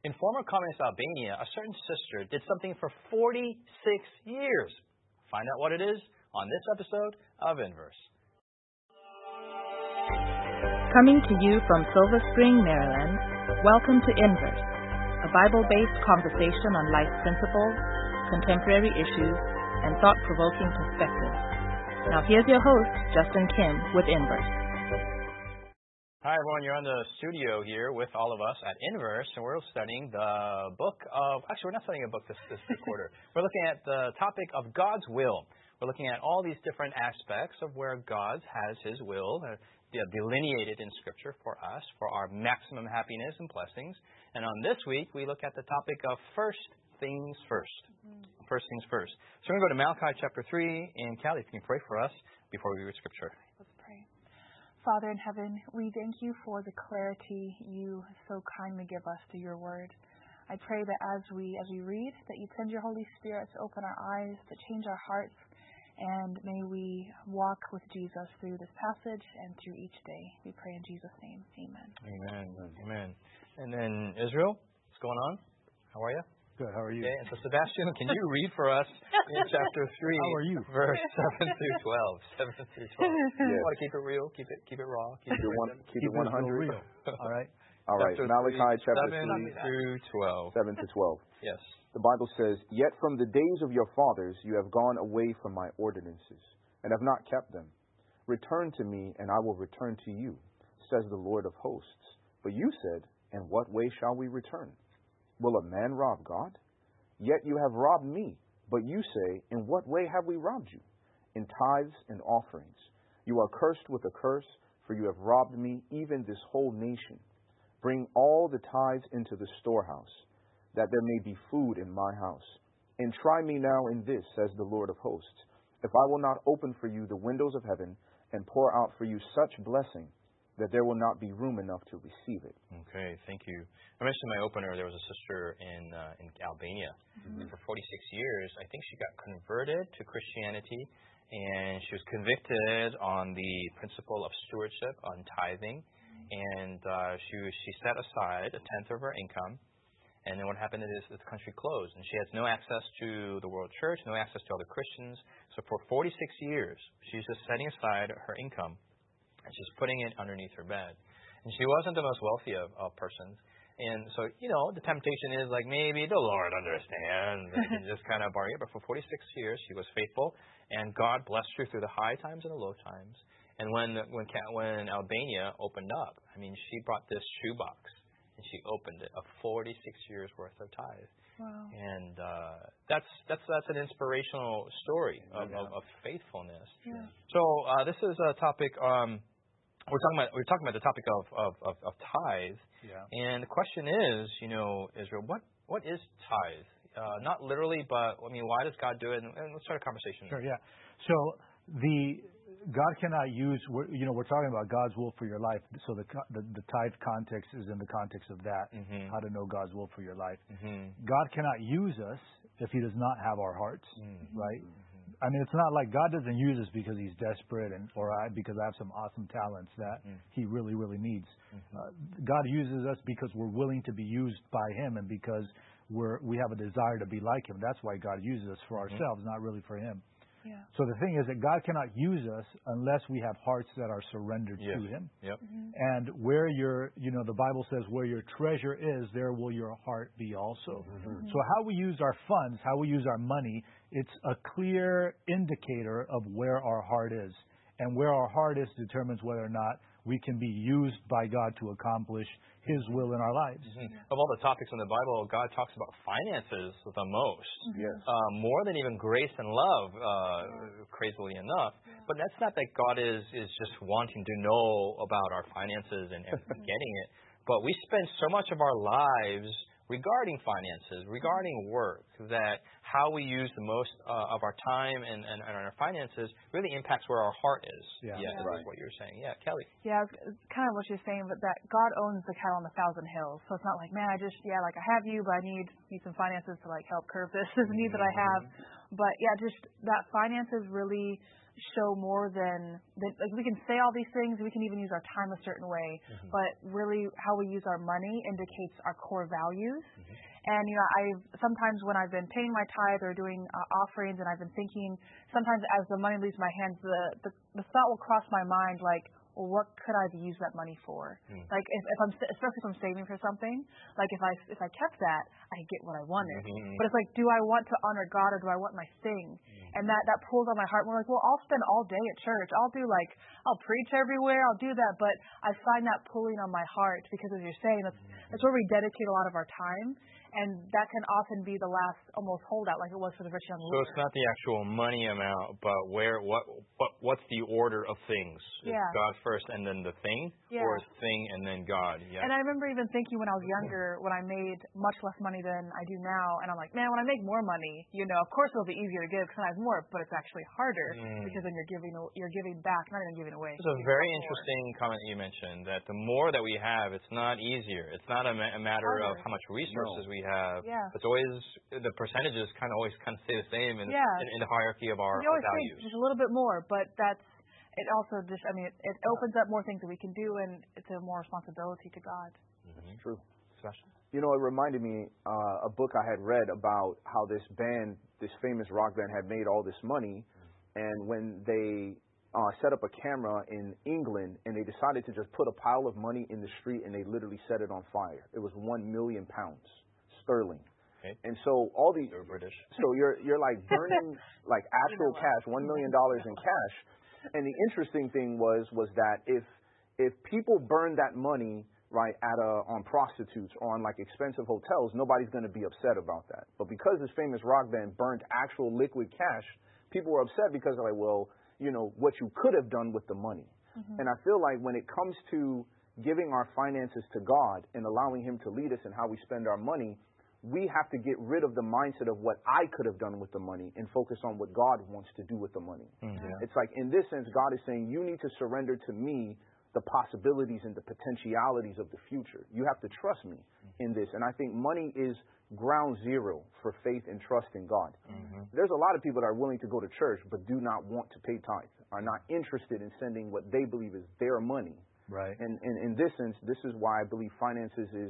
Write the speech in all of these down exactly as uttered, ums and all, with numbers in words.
In former communist Albania, a certain sister did something for forty-six years. Find out what it is on this episode of Inverse. Coming to you from Silver Spring, Maryland, welcome to Inverse, a Bible-based conversation on life principles, contemporary issues, and thought-provoking perspectives. Now here's your host, Justin Kim, with Inverse. Hi everyone, you're on the studio here with all of us at Inverse, and we're studying the book of, actually we're not studying a book this, this quarter. We're looking at the topic of God's will. We're looking at all these different aspects of where God has His will uh, delineated in Scripture for us, for our maximum happiness and blessings. And on this week, we look at the topic of first things first. Mm-hmm. First things first. So we're going to go to Malachi chapter three, and Callie, if you can pray for us before we read Scripture. Let's pray. Father in heaven, we thank you for the clarity you so kindly give us through your word. I pray that as we as we read, that you send your Holy Spirit to open our eyes, to change our hearts, and may we walk with Jesus through this passage and through each day. We pray in Jesus' name. Amen. Amen. Amen. And then Israel, what's going on? How are you? Good. How are you? Okay, and so Sebastian, can you read for us in chapter three? How are you? Verse seven through twelve. Seven through twelve. Yes. You want to keep it real? Keep it. Keep it raw. Keep, keep it one. Keep, keep it one hundred. Real. All right. All right. Chapter Malachi three, chapter seven three through twelve. Seven to twelve. Yes. The Bible says, "Yet from the days of your fathers you have gone away from my ordinances, and have not kept them. Return to me, and I will return to you, says the Lord of hosts. But you said, in what way shall we return? Will a man rob God? Yet you have robbed me. But you say, in what way have we robbed you? In tithes and offerings. You are cursed with a curse, for you have robbed me, even this whole nation. Bring all the tithes into the storehouse, that there may be food in my house. And try me now in this, says the Lord of hosts, if I will not open for you the windows of heaven and pour out for you such blessing that there will not be room enough to receive it." Okay, thank you. I mentioned in my opener there was a sister in uh, in Albania. Mm-hmm. And for forty-six years, I think she got converted to Christianity, and she was convicted on the principle of stewardship, on tithing, and uh, she was, she set aside a tenth of her income. And then what happened is the country closed, and she has no access to the world church, no access to other Christians. So for forty-six years, she's just setting aside her income, and she's putting it underneath her bed. And she wasn't the most wealthy of, of persons. And so, you know, the temptation is like, maybe the Lord understands, and can just kind of borrow it. But for forty-six years, she was faithful, and God blessed her through the high times and the low times. And when when when Albania opened up, I mean, she brought this shoebox. And she opened it, a forty-six years worth of tithe. Wow. And uh, that's that's that's an inspirational story of, yeah. of, of faithfulness. Yeah. So uh, this is a topic. Um, we're talking about we're talking about the topic of of, of, of tithe. Yeah. And the question is, you know, Israel, what what is tithe? Uh, not literally, but I mean, why does God do it? And, and let's start a conversation. Sure. Yeah. So the God cannot use, you know, we're talking about God's will for your life. So the the, the tithe context is in the context of that, mm-hmm. how to know God's will for your life. Mm-hmm. God cannot use us if He does not have our hearts, mm-hmm. right? Mm-hmm. I mean, it's not like God doesn't use us because He's desperate and or I, because I have some awesome talents that mm-hmm. He really, really needs. Mm-hmm. Uh, God uses us because we're willing to be used by Him and because we're we have a desire to be like Him. That's why God uses us for mm-hmm. ourselves, not really for Him. Yeah. So the thing is that God cannot use us unless we have hearts that are surrendered yes. to Him. Yep. Mm-hmm. And where your, you know, the Bible says where your treasure is, there will your heart be also. Mm-hmm. So how we use our funds, how we use our money, it's a clear indicator of where our heart is. And where our heart is determines whether or not we can be used by God to accomplish His will in our lives. Mm-hmm. Of all the topics in the Bible, God talks about finances the most. Yes. Uh, more than even grace and love, uh, crazily enough. Yeah. But that's not that God is, is just wanting to know about our finances and, and getting it. But we spend so much of our lives regarding finances, regarding work, that how we use the most uh, of our time and, and, and our finances really impacts where our heart is. Yeah, yeah, yeah. right. What you're saying. Yeah, Kelly. Yeah, it's kind of what you're saying, but that God owns the cattle on a thousand hills. So it's not like, man, I just, yeah, like I have you, but I need, need some finances to like help curb this, this need that I have. But yeah, just that finances really show more than, than like we can say all these things, we can even use our time a certain way, mm-hmm. but really how we use our money indicates our core values. Mm-hmm. And you know, I sometimes when I've been paying my tithe or doing uh, offerings, and I've been thinking, sometimes as the money leaves my hands, the the, the thought will cross my mind like, well, what could I use that money for? Mm. Like, if, if I'm, especially if I'm saving for something, like if I if I kept that, I could get what I wanted. Mm-hmm. But it's like, do I want to honor God or do I want my thing? Mm. And that that pulls on my heart. We're like, well, I'll spend all day at church. I'll do like, I'll preach everywhere. I'll do that. But I find that pulling on my heart because, as you're saying, that's mm-hmm. that's where we dedicate a lot of our time. And that can often be the last almost holdout, like it was for the rich young ruler. So it's not the actual money amount, but where what what what's the order of things? Yeah. Is God first and then the thing, yeah. or is thing and then God? Yeah. And I remember even thinking when I was younger, when I made much less money than I do now, and I'm like, man, when I make more money, you know, of course it'll be easier to give because I have more, but it's actually harder mm. because then you're giving you're giving back, not even giving away. It's a very interesting comment you mentioned that the more that we have, it's not easier. It's not a, ma- a matter harder. of how much resources no. we have. Yeah. It's always, the percentages kind of always kind of stay the same in, yeah. in, in the hierarchy of our, you our always values. Think just a little bit more, but that's, it also just, I mean, it, it opens up more things that we can do, and it's a more responsibility to God. Mm-hmm. True. Special. You know, it reminded me uh, a book I had read about how this band, this famous rock band, had made all this money, mm-hmm. and when they uh, set up a camera in England, and they decided to just put a pile of money in the street, and they literally set it on fire. It was one million pounds sterling. Okay. And so all these, They're British. So you're you're like burning like actual cash, one million dollars in cash. And the interesting thing was was that if if people burn that money right at a on prostitutes or on like expensive hotels, nobody's going to be upset about that. But because this famous rock band burnt actual liquid cash, people were upset because they're like, well, you know, what you could have done with the money. Mm-hmm. And I feel like when it comes to giving our finances to God and allowing Him to lead us in how we spend our money, we have to get rid of the mindset of what I could have done with the money and focus on what God wants to do with the money. Mm-hmm. It's like, in this sense, God is saying, you need to surrender to me the possibilities and the potentialities of the future. You have to trust me mm-hmm. in this. And I think money is ground zero for faith and trust in God. Mm-hmm. There's a lot of people that are willing to go to church but do not want to pay tithe, are not interested in sending what they believe is their money. Right. And, and in this sense, this is why I believe finances is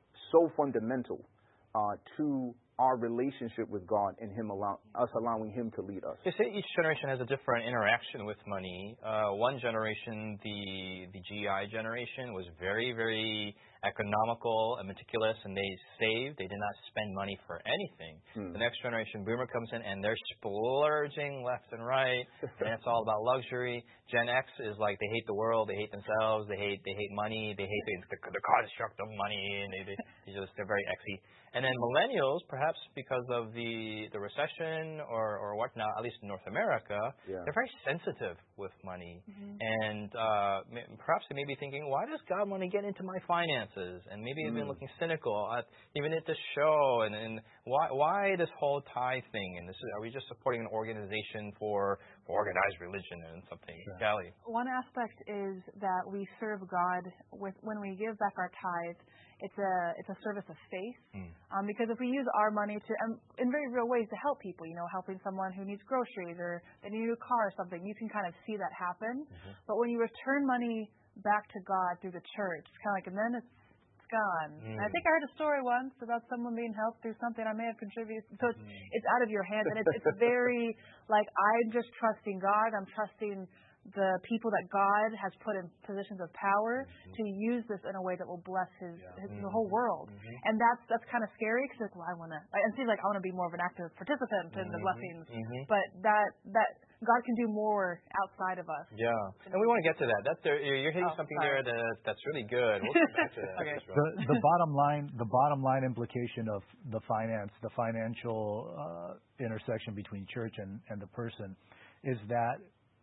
so fundamental Uh, to our relationship with God and Him allow us allowing Him to lead us. You say each generation has a different interaction with money. Uh, one generation, the the G I generation, was very, very economical and meticulous, and they saved. They did not spend money for anything. Hmm. The next generation, Boomer, comes in, and they're splurging left and right, and it's all about luxury. Gen X is like they hate the world, they hate themselves, they hate they hate money, they hate the, the, the construct of money, and they, they, they just they're very exy. And then millennials, perhaps because of the the recession or or whatnot, at least in North America, yeah. they're very sensitive with money, mm-hmm. and uh, perhaps they may be thinking, why does God want to get into my finances? And maybe they've been mm. looking cynical at even at this show, and, and why why this whole tithe thing? And this is, are we just supporting an organization for, for organized religion and something? Sure. Callie. One aspect is that we serve God with when we give back our tithe. It's a it's a service of faith, mm. um, because if we use our money to um, in very real ways to help people, you know, helping someone who needs groceries or they need a car or something, you can kind of see that happen. Mm-hmm. But when you return money back to God through the church, it's kind of like, and then it's it's gone. Mm. And I think I heard a story once about someone being helped through something I may have contributed. So it's mm. it's out of your hands, and it's it's very like I'm just trusting God. I'm trusting the people that God has put in positions of power mm-hmm. to use this in a way that will bless His, yeah. his mm-hmm. the whole world, mm-hmm. and that's that's kind of scary because like, well, I want to. It seems like I want to be more of an active participant mm-hmm. in the blessings, mm-hmm. but that that God can do more outside of us. Yeah, and we want to get to that. That's there, you're hitting oh, something sorry. there that that's really good. We'll come back to that. Okay. The, the bottom line, the bottom line implication of the finance, the financial uh, intersection between church and, and the person, is that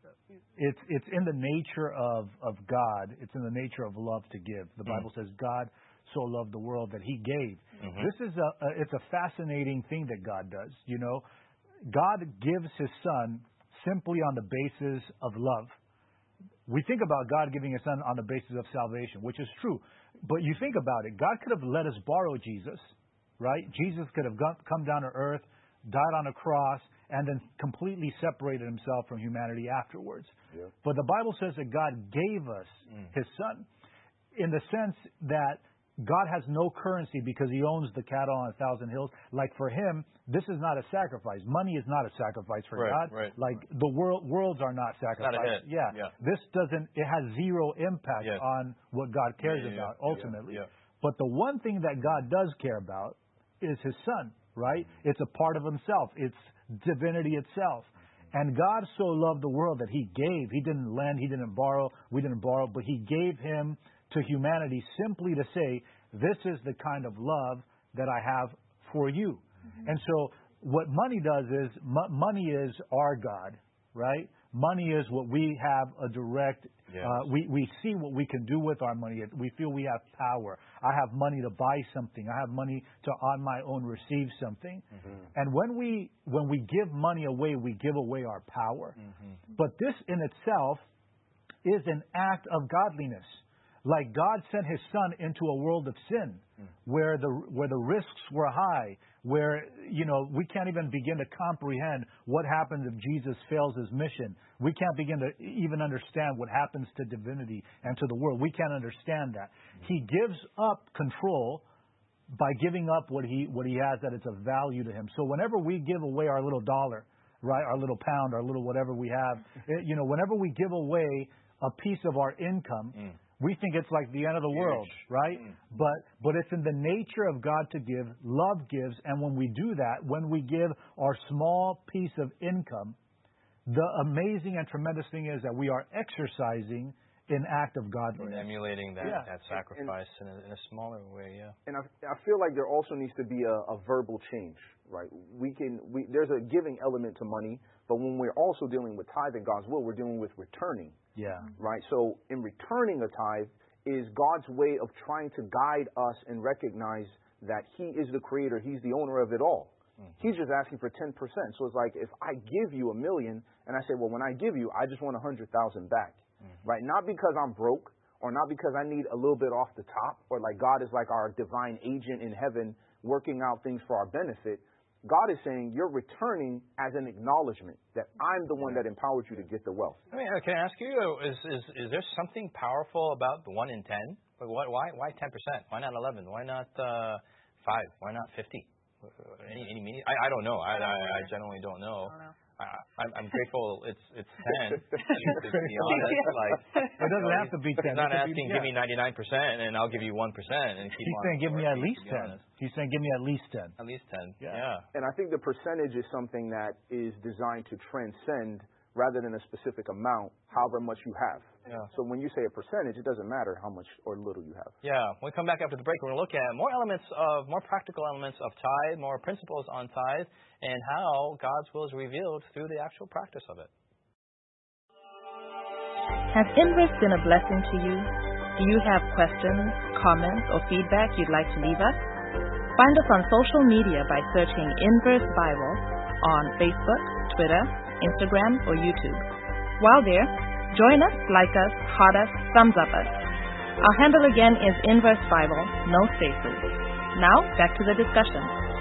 it's it's in the nature of, of God. It's in the nature of love to give. The Bible mm. says God so loved the world that He gave. Mm-hmm. This is a, a it's a fascinating thing that God does. You know, God gives His Son simply on the basis of love. We think about God giving His Son on the basis of salvation, which is true. But you think about it, God could have let us borrow Jesus, right? Jesus could have come down to earth, died on a cross, and then completely separated himself from humanity afterwards. Yeah. But the Bible says that God gave us mm. his son in the sense that God has no currency because he owns the cattle on a thousand hills. Like for him, this is not a sacrifice. Money is not a sacrifice for right, God. Right, like right. the world, worlds are not sacrificed. Not a hit. Yeah. yeah. This doesn't, it has zero impact yes. on what God cares yeah, yeah, about yeah, ultimately. Yeah, yeah. But the one thing that God does care about is his son, right? It's a part of himself. It's divinity itself. And God so loved the world that he gave. He didn't lend, he didn't borrow, we didn't borrow, but he gave him to humanity simply to say, this is the kind of love that I have for you. Mm-hmm. And so what money does is, m- money is our God, right? Money is what we have a direct, yes. uh, we, we see what we can do with our money. We feel we have power. I have money to buy something. I have money to on my own receive something. Mm-hmm. And when we, when we give money away, we give away our power. Mm-hmm. But this in itself is an act of godliness. Like God sent his son into a world of sin mm. where the where the risks were high, where, you know, we can't even begin to comprehend what happens if Jesus fails his mission. We can't begin to even understand what happens to divinity and to the world. We can't understand that. Mm. He gives up control by giving up what he what he has that it's of value to him. So whenever we give away our little dollar, right, our little pound, our little whatever we have, it, you know, whenever we give away a piece of our income, mm. we think it's like the end of the world, right? Mm. But but it's in the nature of God to give. Love gives. And when we do that, when we give our small piece of income, the amazing and tremendous thing is that we are exercising an act of godliness. And emulating that, yeah. that sacrifice and, and, in, a, in a smaller way, yeah. And I, I feel like there also needs to be a, a verbal change, right? We can we there's a giving element to money, but when we're also dealing with tithing God's will, we're dealing with returning. Yeah. Right? So in returning a tithe is God's way of trying to guide us and recognize that he is the creator. He's the owner of it all. Mm-hmm. He's just asking for ten percent. So it's like if I give you a million and I say, well, when I give you, I just want a hundred thousand back. Mm-hmm. Right? Not because I'm broke or not because I need a little bit off the top or like God is like our divine agent in heaven working out things for our benefit. God is saying you're returning as an acknowledgement that I'm the one that empowered you to get the wealth. I mean, can I ask you, is is, is there something powerful about the one in ten? Like why why why ten percent? Why not eleven? Why not uh, five? Why not fifty? Any any meaning? I I don't know. I I, I generally don't know. I don't know. I, I'm, I'm grateful it's it's ten. To be honest, like it doesn't you know, have to be ten. He's not asking, be, give me ninety-nine percent, and I'll give you one percent, and keep he's on saying, give me at least ten. Honest. He's saying, give me at least ten. At least ten. Yeah. yeah. And I think the percentage is something that is designed to transcend rather than a specific amount, however much you have. Yeah. So when you say a percentage, it doesn't matter how much or little you have. Yeah. When we come back after the break, we're going to look at more elements of, more practical elements of tithe, more principles on tithe, and how God's will is revealed through the actual practice of it. Has Inverse been a blessing to you? Do you have questions, comments, or feedback you'd like to leave us? Find us on social media by searching Inverse Bible on Facebook, Twitter, Instagram, or YouTube. While there, join us, like us, heart us, thumbs up us. Our handle again is Inverse Bible, no spaces. Now, back to the discussion.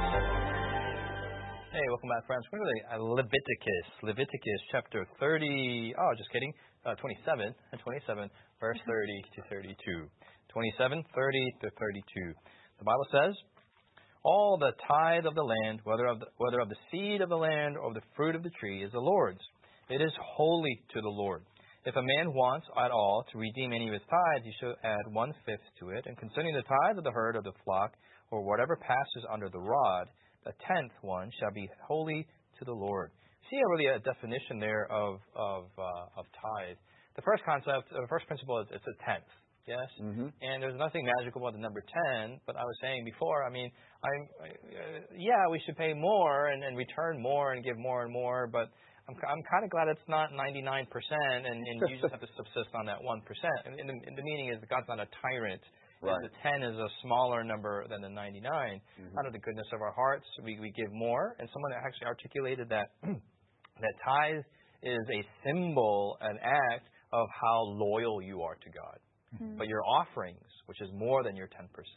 Hey, welcome back, friends. We're going to Leviticus, Leviticus chapter thirty, oh, just kidding, uh, twenty-seven, and twenty-seven, verse thirty to thirty-two. twenty-seven, thirty to thirty-two. The Bible says, all the tithe of the land, whether of the, whether of the seed of the land or of the fruit of the tree, is the Lord's. It is holy to the Lord. If a man wants at all to redeem any of his tithes, he shall add one-fifth to it. And concerning the tithe of the herd of the flock, or whatever passes under the rod, the tenth one shall be holy to the Lord. See really a definition there of of uh, of tithe. The first concept, the first principle is it's a tenth. Yes, mm-hmm. And there's nothing magical about the number ten. But I was saying before, I mean, I'm uh, yeah, we should pay more and, and return more and give more and more. But I'm I'm kind of glad it's not ninety-nine percent, and, and you just have to subsist on that one percent. And, and, the, and the meaning is that God's not a tyrant. Right. The ten is a smaller number than the ninety-nine. Mm-hmm. Out of the goodness of our hearts, we, we give more. And someone actually articulated that that tithe is a symbol, an act of how loyal you are to God. Mm-hmm. But your offerings, which is more than your ten percent,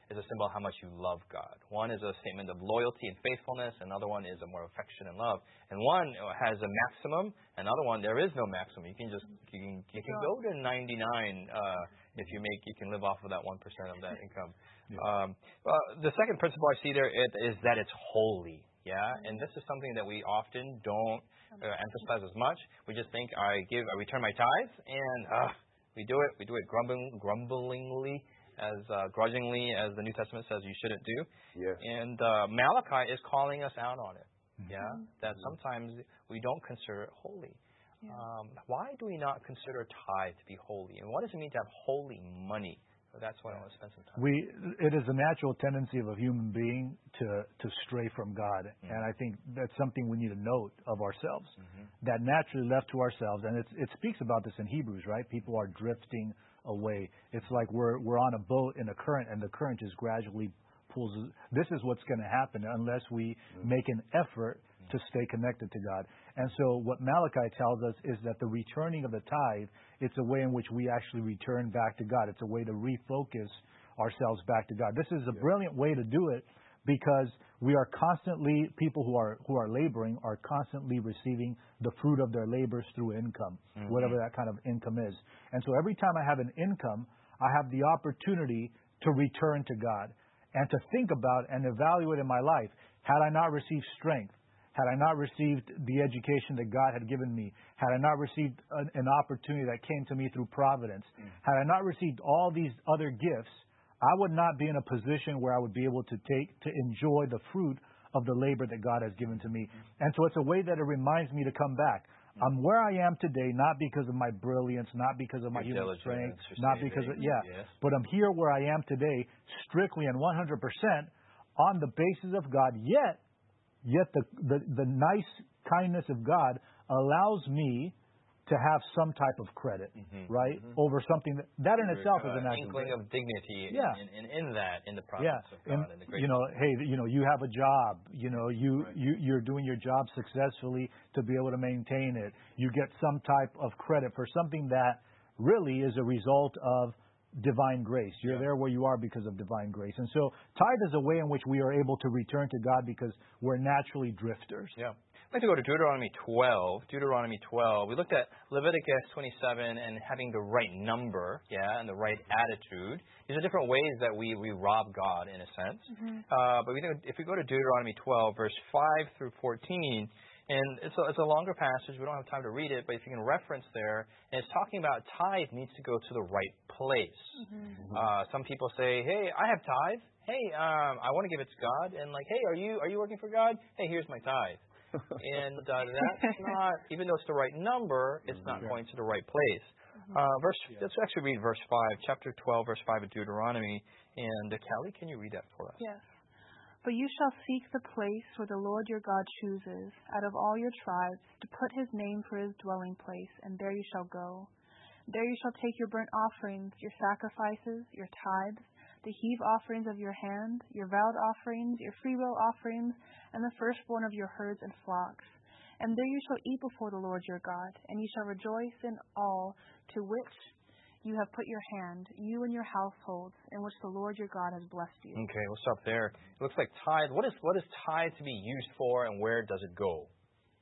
is a symbol of how much you love God. One is a statement of loyalty and faithfulness. Another one is a more affection and love. And one has a maximum. Another one, there is no maximum. You can just you can you can go to ninety-nine uh, if you make you can live off of that one percent of that income. Yeah. Um, well, the second principle I see there is, is that it's holy. Yeah, and this is something that we often don't uh, emphasize as much. We just think I give, I return my tithes, and uh, we do it. We do it grumbling, grumblingly, as uh, grudgingly as the New Testament says you shouldn't do. Yes. And uh, Malachi is calling us out on it. Mm-hmm. Yeah, that sometimes we don't consider it holy. Yeah. Um, why do we not consider tithe to be holy? And what does it mean to have holy money? So that's what I want to spend some time. We, it is a natural tendency of a human being to, to stray from God. Mm-hmm. And I think that's something we need to note of ourselves. Mm-hmm. That naturally left to ourselves, and it's, it speaks about this in Hebrews, right? People are drifting away. It's like we're, we're on a boat in a current, and the current just gradually pulls. This is what's going to happen unless we mm-hmm. make an effort to stay connected to God. And so what Malachi tells us is that the returning of the tithe, it's a way in which we actually return back to God. It's a way to refocus ourselves back to God. This is a brilliant way to do it because we are constantly, people who are who are laboring are constantly receiving the fruit of their labors through income, mm-hmm. whatever that kind of income is. And so every time I have an income, I have the opportunity to return to God and to think about and evaluate in my life, had I not received strength, had I not received the education that God had given me, had I not received an, an opportunity that came to me through providence, mm. had I not received all these other gifts, I would not be in a position where I would be able to take, to enjoy the fruit of the labor that God has given to me. Mm. And so it's a way that it reminds me to come back. Mm. I'm where I am today, not because of my brilliance, not because of my Your human strength, not because of, yeah, yes. but I'm here where I am today strictly and one hundred percent on the basis of God, yet Yet the, the, the nice kindness of God allows me to have some type of credit, mm-hmm, right, mm-hmm. over something that, that in There's itself uh, is an act inkling of dignity yeah. in, in, in that, in the process yeah. of God. And, and the you know, hey, you know, you have a job, you know, you, right. you, you're doing your job successfully to be able to maintain it. You get some type of credit for something that really is a result of divine grace. You're yeah. there where you are because of divine grace. And so tithe is a way in which we are able to return to God because we're naturally drifters. Yeah. I'd like to go to Deuteronomy twelve. Deuteronomy twelve. We looked at Leviticus twenty-seven and having the right number, yeah, and the right attitude. These are different ways that we, we rob God in a sense. Mm-hmm. Uh, but we think if we go to Deuteronomy twelve, verse five through fourteen, and it's a, it's a longer passage. We don't have time to read it, but if you can reference there, and it's talking about tithe needs to go to the right place. Mm-hmm. Uh, some people say, hey, I have tithe. Hey, um, I want to give it to God. And like, hey, are you are you working for God? Hey, here's my tithe. and uh, that's not, even though it's the right number, it's not yeah. going to the right place. Uh, verse. Yeah. Let's actually read verse five, chapter twelve, verse five of Deuteronomy. And uh, Callie, can you read that for us? Yes. But you shall seek the place where the Lord your God chooses, out of all your tribes, to put his name for his dwelling place, and there you shall go. There you shall take your burnt offerings, your sacrifices, your tithes, the heave offerings of your hand, your vowed offerings, your freewill offerings, and the firstborn of your herds and flocks. And there you shall eat before the Lord your God, and you shall rejoice in all to which you have put your hand, you and your households, in which the Lord your God has blessed you. Okay, we'll stop there. It looks like tithe. What is what is tithe to be used for, and where does it go?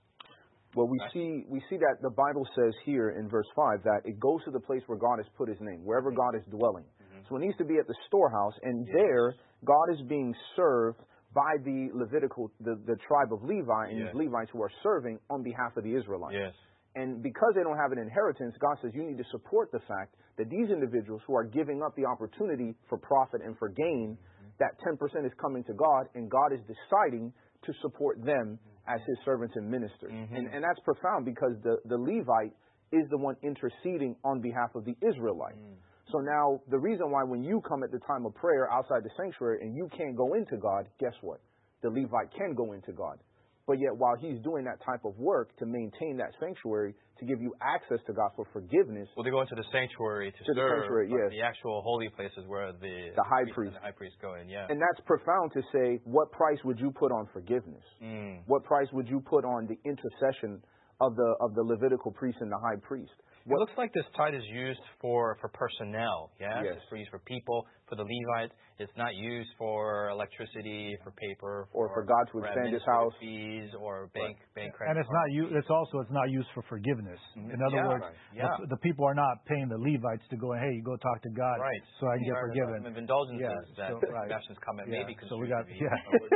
Well, we see we see that the Bible says here in verse five that it goes to the place where God has put his name, wherever God is dwelling. Mm-hmm. So it needs to be at the storehouse, and yes. there God is being served by the Levitical, the, the tribe of Levi, and yes. these Levites who are serving on behalf of the Israelites. Yes. And because they don't have an inheritance, God says you need to support the fact that these individuals who are giving up the opportunity for profit and for gain, mm-hmm. that ten percent is coming to God, and God is deciding to support them mm-hmm. as his servants and ministers. Mm-hmm. And, and that's profound because the, the Levite is the one interceding on behalf of the Israelite. Mm-hmm. So now the reason why when you come at the time of prayer outside the sanctuary and you can't go into God, guess what? The Levite can go into God. But yet while he's doing that type of work to maintain that sanctuary, to give you access to God for forgiveness. Well, they go into the sanctuary to, to serve. The sanctuary, yes. The actual holy places where the, the high priest, the high priest go in, yeah. And that's profound to say, what price would you put on forgiveness? Mm. What price would you put on the intercession of the of the Levitical priest and the high priest? What, it looks like this tithe is used for, for personnel, yes? yes? It's for used for people, for the Levites. It's not used for electricity, for paper, for, or for God to expand His house, fees, or bank right. bank credit. And it's not u- It's also it's not used for forgiveness. Mm-hmm. In other yeah, words, right. yeah. the, the people are not paying the Levites to go, hey, you go talk to God, right. so I can get forgiven. Of indulgences yeah. that so, right. Sebastian's comment yeah. may be So we construed got to be. yeah.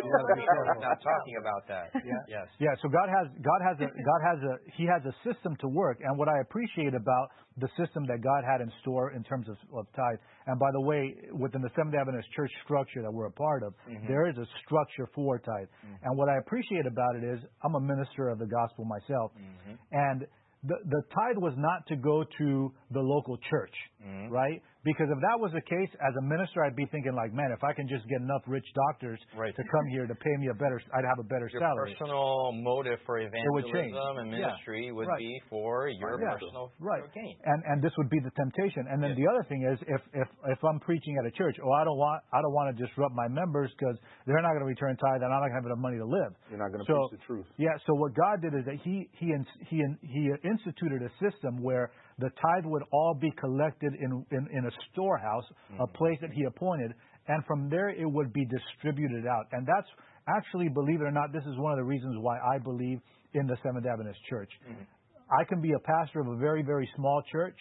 We're not talking about that. Yeah. Yes. Yeah. So God has God has a God has a He has a system to work, and what I appreciate about the system that God had in store in terms of, of tithe. And by the way, within the Seventh-day Adventist church structure that we're a part of, mm-hmm. there is a structure for tithe. Mm-hmm. And what I appreciate about it is I'm a minister of the gospel myself, mm-hmm. and the the tithe was not to go to the local church, mm-hmm. right? Because if that was the case, as a minister, I'd be thinking like, man, if I can just get enough rich doctors right. to come here to pay me a better, I'd have a better your salary. Your personal motive for evangelism and ministry yeah. would right. be for your yeah. personal right. gain. And and this would be the temptation. And then yes. the other thing is, if if if I'm preaching at a church, oh, I don't want I don't want to disrupt my members because they're not going to return tithe and I'm not going to have enough money to live. You're not going to so, preach the truth. Yeah. So what God did is that He he he he instituted a system where the tithe would all be collected in in, in a storehouse, mm-hmm. a place that He appointed, and from there it would be distributed out. And that's actually, believe it or not, this is one of the reasons why I believe in the Seventh-day Adventist Church. Mm-hmm. I can be a pastor of a very, very small church.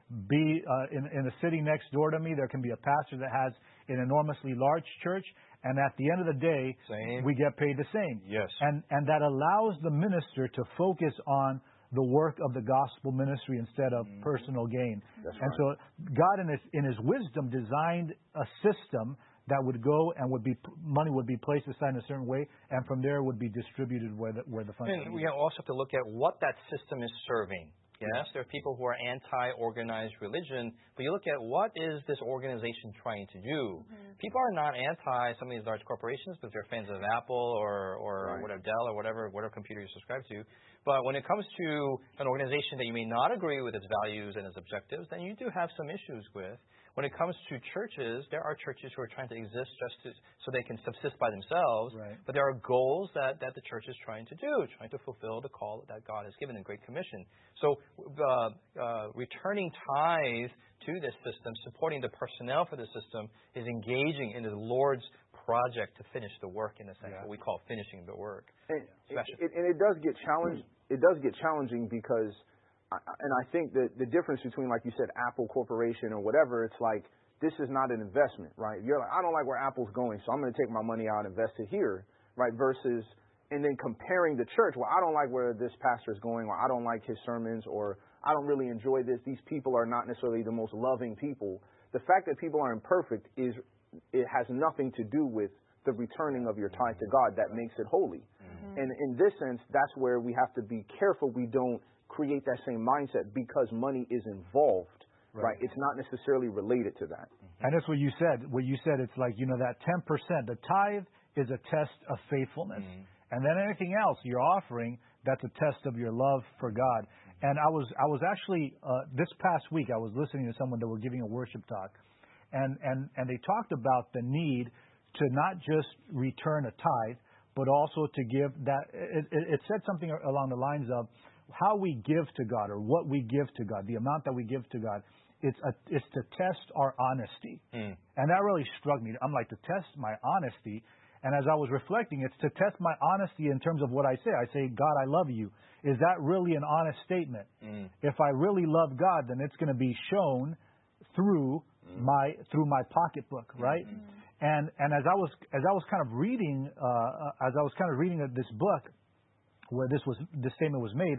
Be uh, in, in a city next door to me, there can be a pastor that has an enormously large church, and at the end of the day, same. we get paid the same. Yes. And and that allows the minister to focus on the work of the gospel ministry instead of mm-hmm. personal gain. That's and right. so God in his in his wisdom designed a system that would go and would be money would be placed aside in a certain way, and from there would be distributed where the where the funds. And we also have to look at what that system is serving. Yes, there are people who are anti-organized religion, but you look at what is this organization trying to do. Mm-hmm. People are not anti some of these large corporations because they're fans of Apple or, or right. whatever, Dell or whatever, whatever computer you subscribe to. But when it comes to an organization that you may not agree with its values and its objectives, then you do have some issues with. When it comes to churches, there are churches who are trying to exist just to, so they can subsist by themselves. Right. But there are goals that, that the church is trying to do, trying to fulfill the call that God has given in Great Commission. So uh, uh, returning tithe to this system, supporting the personnel for the system, is engaging in the Lord's project to finish the work, in a sense, yeah. what we call finishing the work. And it, it, and it does get challenged. It does get challenging because. And I think that the difference between, like you said, Apple Corporation or whatever, it's like this is not an investment, right? You're like, I don't like where Apple's going, so I'm going to take my money out and invest it here, right? Versus, and then comparing the church, well, I don't like where this pastor is going, or I don't like his sermons, or I don't really enjoy this. These people are not necessarily the most loving people. The fact that people are imperfect is, it has nothing to do with the returning of your tithe to God that makes it holy. Mm-hmm. And in this sense, that's where we have to be careful we don't create that same mindset because money is involved, right? right? It's not necessarily related to that. Mm-hmm. And that's what you said. What you said, it's like, you know, that ten percent, the tithe is a test of faithfulness. Mm-hmm. And then anything else you're offering, that's a test of your love for God. Mm-hmm. And I was I was actually, uh, this past week, I was listening to someone that were giving a worship talk. And, and, and they talked about the need to not just return a tithe, but also to give that, it, it, it said something along the lines of, how we give to God or what we give to God, the amount that we give to God, it's a, it's to test our honesty. Mm. And that really struck me. I'm like, to test my honesty. And as I was reflecting, it's to test my honesty in terms of what I say. I say, God, I love you. Is that really an honest statement? Mm. If I really love God, then it's going to be shown through mm. my through my pocketbook, right? Mm. And and as I was as I was kind of reading uh, as I was kind of reading this book where this was this statement was made,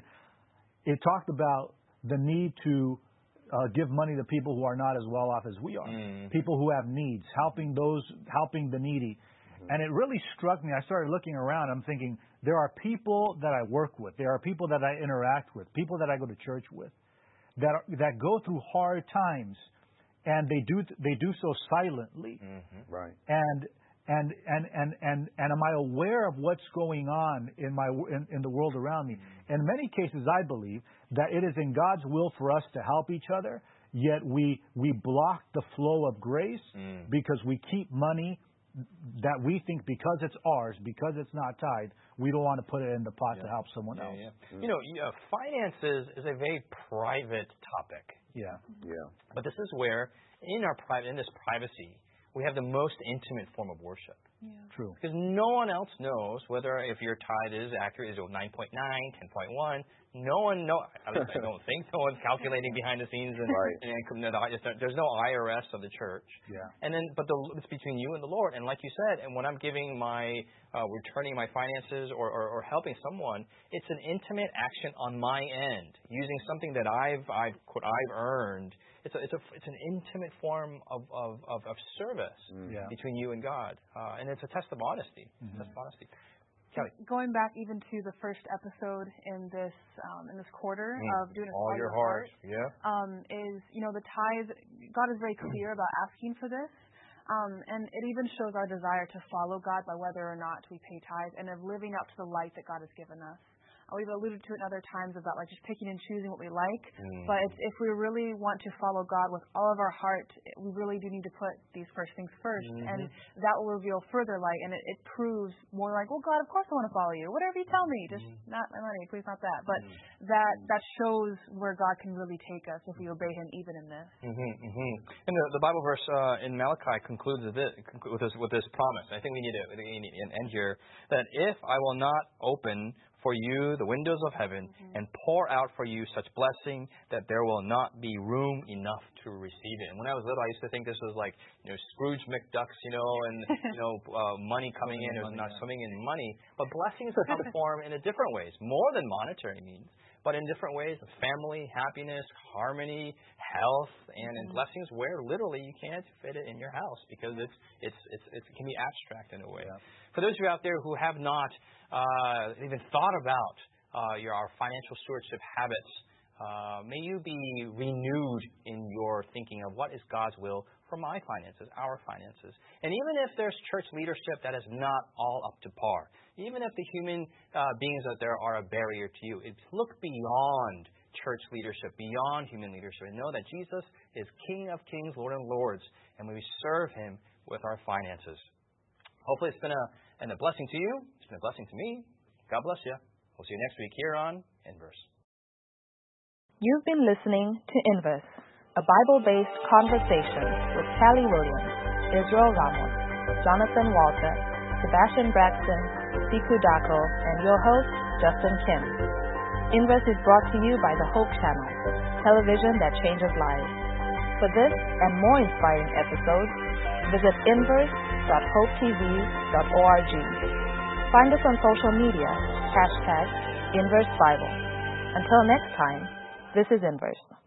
it talked about the need to uh, give money to people who are not as well off as we are, mm. people who have needs, helping those, helping the needy. Mm-hmm. And it really struck me. I started looking around. I'm thinking, there are people that I work with, there are people that I interact with, people that I go to church with, that are, that go through hard times, and they do they do so silently. Mm-hmm. Right. And And and, and, and and am I aware of what's going on in my in, in the world around me? In many cases, I believe that it is in God's will for us to help each other, yet we we block the flow of grace mm. because we keep money that we think because it's ours, because it's not tithe, we don't want to put it in the pot yeah. to help someone yeah, else. Yeah. Mm. You know, yeah, finances is a very private topic. Yeah. Yeah. But this is where, in our private, in this privacy, we have the most intimate form of worship. Yeah. True. Because no one else knows whether if your tithe is accurate, is it nine point nine, ten point one. No one knows. At least I don't think. No one's calculating behind the scenes. And, right. and, and there's no I R S of the church. Yeah. And then, but the, it's between you and the Lord. And like you said, and when I'm giving my, uh, returning my finances or, or, or helping someone, it's an intimate action on my end, using something that I've, I've, quote, I've earned. It's a, it's a, it's an intimate form of, of, of, of service mm. yeah. between you and God. Uh, and it's a test of honesty. Mm-hmm. Test of honesty. Kelly. Going back even to the first episode in this um, in this quarter mm. of doing it all your heart, heart. yeah, um, is you know the tithe. God is very clear about asking for this, um, and it even shows our desire to follow God by whether or not we pay tithe and of living up to the light that God has given us. We've alluded to it in other times about like just picking and choosing what we like. Mm. But it's, if we really want to follow God with all of our heart, we really do need to put these first things first. Mm-hmm. And that will reveal further light. And it, it proves more like, well, God, of course I want to follow you. Whatever you tell me, just mm-hmm. not my money, please not that. But mm-hmm. that that shows where God can really take us if we obey Him even in this. Mm-hmm, mm-hmm. And the, the Bible verse uh, in Malachi concludes with this, with this with this promise. I think we need to end here that if I will not open for you the windows of heaven mm-hmm. and pour out for you such blessing that there will not be room enough to receive it. And when I was little, I used to think this was like, you know, Scrooge McDucks, you know, and, you know, uh, money coming in, or not swimming in money. But blessings come form in a different ways, more than monetary means, but in different ways of family, happiness, harmony, health, and in blessings where literally you can't fit it in your house because it's, it's, it's, it's it can be abstract in a way. Yeah. For those of you out there who have not Uh, even thought about uh, your our financial stewardship habits, uh, may you be renewed in your thinking of what is God's will for my finances, our finances. And even if there's church leadership that is not all up to par, even if the human uh, beings out there are a barrier to you, it's look beyond church leadership, beyond human leadership, and know that Jesus is King of Kings, Lord of Lords, and we serve Him with our finances. Hopefully it's been a, and a blessing to you. It's been a blessing to me. God bless you. We'll see you next week here on Inverse. You've been listening to Inverse, a Bible-based conversation with Callie Williams, Israel Ramos, Jonathan Walter, Sebastian Braxton, Siku Dako, and your host, Justin Kim. Inverse is brought to you by the Hope Channel, television that changes lives. For this and more inspiring episodes, visit inverse dot hope t v dot org. Find us on social media, hashtag Inverse Bible. Until next time, this is Inverse.